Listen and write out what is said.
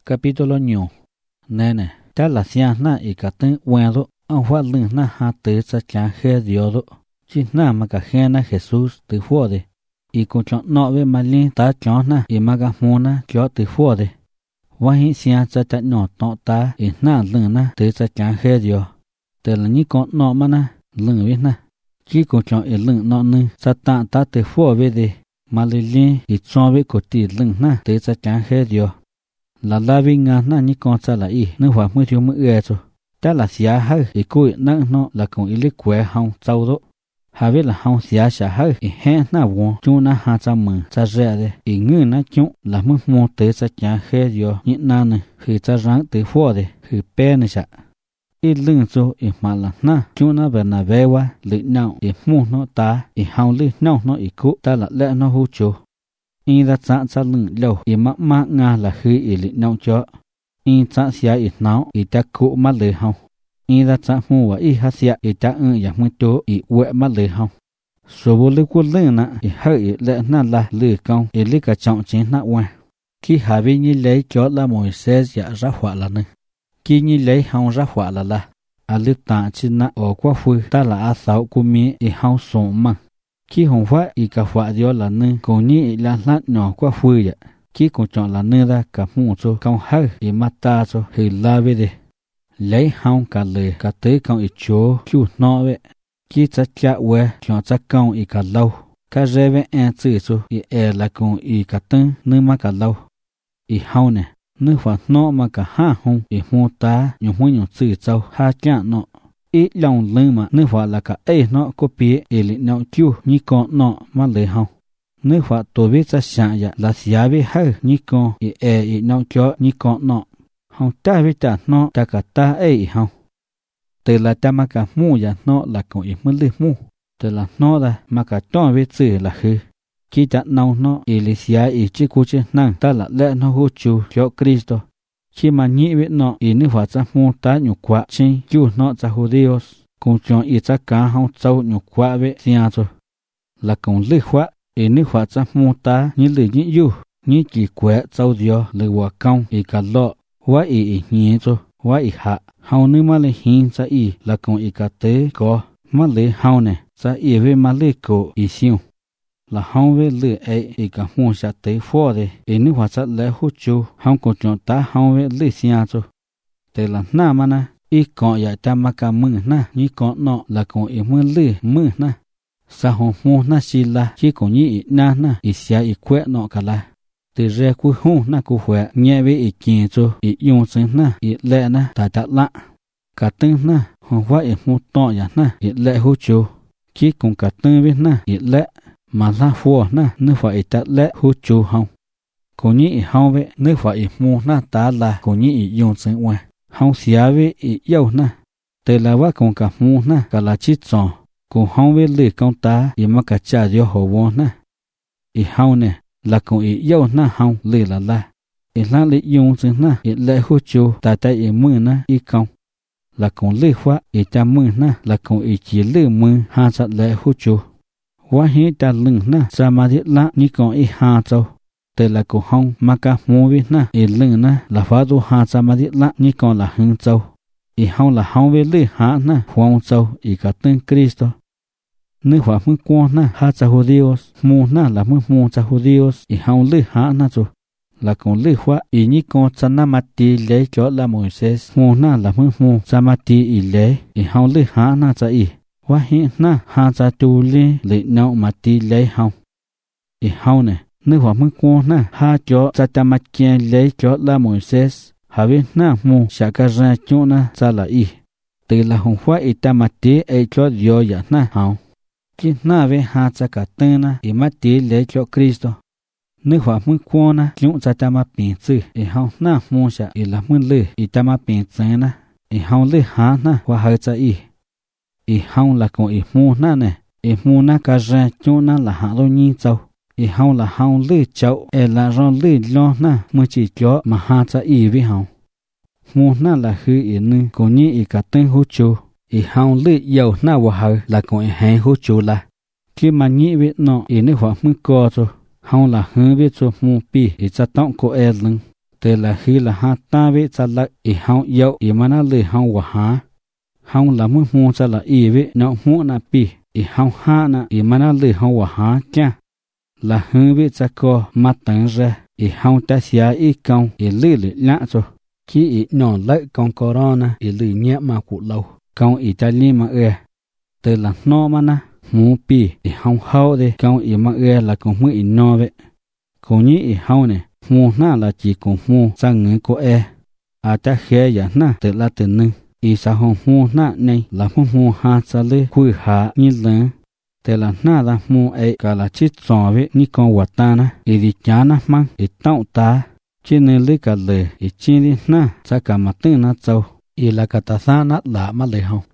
Capítulo nhiều. Nene, ta là xiang na y cả tên quen đó, ông phát lưng na ha tới sa chán khe dios đó. Chỉ na mà cả khe na Jesus từ phố đi. Y cũng chọn nọ với mà liên ta chọn na y mà cả mua na cho từ phố đi. Và hiện xiang sa chán nọ tọ ta y na lưng na tới sa chán khe dios. Từ là những con nọ mà na lưng với na. Chỉ cũng chọn y lưng nọ nưng sa tạng ta từ phố về đi. Mà liên y chọn với cổ tỷ lưng na tới sa chán khe dios. Là la vi ngàn na những con sa là y nước hoa mới thiếu mới ghê rồi. Ta là xia hơi y cùi nặng nó là cùng y lịch quẻ hông châu đó. Hà biết là hông xia xả hơi y hẹn na vốn chú na hà cha mừng cha rẻ đấy. Y ngư na chú là mức mô tới sa chá khe dìa nhịn na nè khử cha ráng tới phó đấy khử bè nè xạ. Y lưng cho y mà là na chú na về na về qua lự nào y mô nó ta y hông lự nào nó y cụ ta là lẽ nó hô chú. Y ra chán cha lưng lâu y mắc mắc nga là khử y lự nào cho. Y chán xia y nào y ta cụ mà lự hông. Y ra chán mô và y hát xia y ta dạng mơ tố y quẹ mà lự hông. Số bố lư quân lưng nạ y hơi y lệ na là lự công y lư cả trọng chế nạ qua. Khi hạ vi nhi lấy cho là mồi xe dạ ra họa là nâng. Khi nhi lấy hông ra họa là. À lư tạ chi nạ ở qua phư ta là á sáu của mi y hông sống măng. Khi hồng phát y cả họa dió là nâng còn nhi y là lát nhỏ qua phư dạ. Khi còn chọn là nâng ra cả mù cho công hơi y mát ta cho hì la về đi. Lấy hông cả lời cả tới công y chố chú nọ vậy. Khi chắc chạ quê chọn chắc công y cả lâu. Cả rê với em chữ cho y là cùng y cả tân nữ mà cả lâu. Y hông nè, nữ phạt nọ mà cả ha hông y mô ta nhung chữ châu ha chạ nọ. Y lòng lưng mà nữ phạt là cả nọ có bia y lị nọ chú như con nọ mà lời hông. Nữ phạt tổ biết chắc xạ dạ là xá với hơi như con y nọ cho như con nọ. Hông ta với ta nọ ta cả ta hông. Từ là ta mà cả mù dạ nọ là cùng y mới lư mù. Từ là nọ là mà cả tròn với chữ là hư. Khi ta nâu nọ y lì xá y chí cú chế năng ta là lẽ nó hô chú cho Cristo. Khi mà nhị với nọ y nữ hóa cha mù ta nhục quá chênh chú nọ cha hô Dios. Cùng chọn y cha cá hông châu nhục quá với xia cho. Là cùng lư khóa y nữ hóa cha mù ta như lư nhị yu. Như chỉ quẹ châu diò lư hòa công y cả lọ. Hóa y nhẹ cho. Hóa y hạ. Hầu nữ mà lê hình cha y là cùng y cả tế có. Mà lê hầu nè cha y với mà lê cổ y siêu. Là hông với lư ấy y cả mùa xa tế phó đề. Y nữ hóa cha lê hút chú. Hông cổ chọn ta hông với lư xia cho. Thế là na mà na. Y còn dạy ta mà cả mừng na. Như còn nọ là cùng y mưa lư mừng na. Sa hông mùa na xì la. Chỉ còn như y na na. Y xia y quẹ nọ cả la. Từ rê cú hông na cú khỏe nhẹ với ý kiến cho ý dùng chân na ý lệ na ta ta lạ. Cả tương na hông hóa ý mô tọ ya na ý lệ hô chú. Khi cùng cả tương với na ý lệ mà la phùa na nước phải ý ta lệ hô chú hông. Cô nhị ý hông với nước phải ý mô na ta là cô nhị ý dùng chân ngoài. Hông xía với ý yêu na. Từ là hóa cùng cả mô na cả là chít chọn. Cô hông với lì công ta ý mà cả trả vô hồ vô na. Ý hông nè. Là cùng ý yêu na hông lì là la. Ý la lì dùng chân na ý lệ hô chú ta ta ý mưa na ý công. Là cùng lì khóa ý ta mưa na là cùng ý chỉ lì mưa hà sát lệ hô chú. Hóa hí ta lưng na sa ma thiết lạ như còn ý hà châu. Tê là cùng hông mà cả mô vi na ý lưng na là phá tu hà sa ma thiết lạ như còn là hưng châu. Ý hông là hông với lì hạ na hoang châu ý cả tên Cristo. Nữ hóa mưu quan na ha cha hô Dios. Mù na là mưu cha hô Dios. Y hông lư hạ na cho. Là còn lư hóa y nhí con cha na mát tì lấy cho là Moises. Mù na là mưu cha mát tì y lấy. Y hông lư hạ na cha y. Hóa hiện na ha cha tu lê lệ nạo mát tì lấy hông. Y hông nè. Nữ hóa mưu quan na ha cho cha mát kia lấy cho là Moises. Hà biết na mù xa ca ra cho na cha là y. Từ là hông hóa y ta mát tì ấy cho dò ya na hông. Khi na về hạ cha cả tên na y mát tì lấy cho Cristo. Nữ hóa mưu quan na chúng ta mà bình chữ y hông na mô xa y là mưu lư y ta mà bình chữ na y hông lư hạ na hóa hơi cha y. Y hông là cùng y mô na nè y mô na cả ra cho na là hạ lô nhi châu. Y hông là hông lư châu y là rô lư lo na mơ chỉ cho mà hạ cha y với hông. Mô na là hư y nữ cùng như y cả tên hô chú. Y hông lư dầu na hóa hơi là cùng y hẹn hô chú là. Khi mà nhị viết nọ y nữ hóa mưu co cho. Hông là hư viết cho mù bì y cha tông của lưng. từ là khi là ha ta biết cho là ý hông yêu ý mà nó lười hông hòa há hông là muốn mua cho là ý biết nó mua na pi ý hông ha na ý mà nó lười hông hòa há cha là hư biết cho cô mà tận ra ý hông ta xia ý công ý lười lạ rồi khi ý nhỏ lợi con corona ý lười nhẹ mà cụ lâu công ý ta li mà từ là nó mà na mua pi ý hông hậu đi công ý mà là cũng mới ý nó vậy cũng như ý hậu này mua na là chỉ cũng mua sang người của ta khé giả na từ là từ nưng ý sao hông mua na này là mua ha sa lê khui hạ như lớn từ là na là mua cả là chít giò với như con vật ta na ý đi chá na mang ý tao ta chỉ nên lấy cả lời ý chi đi na sa cả mặt tư na châu ý là cả ta sa na là mà lời hông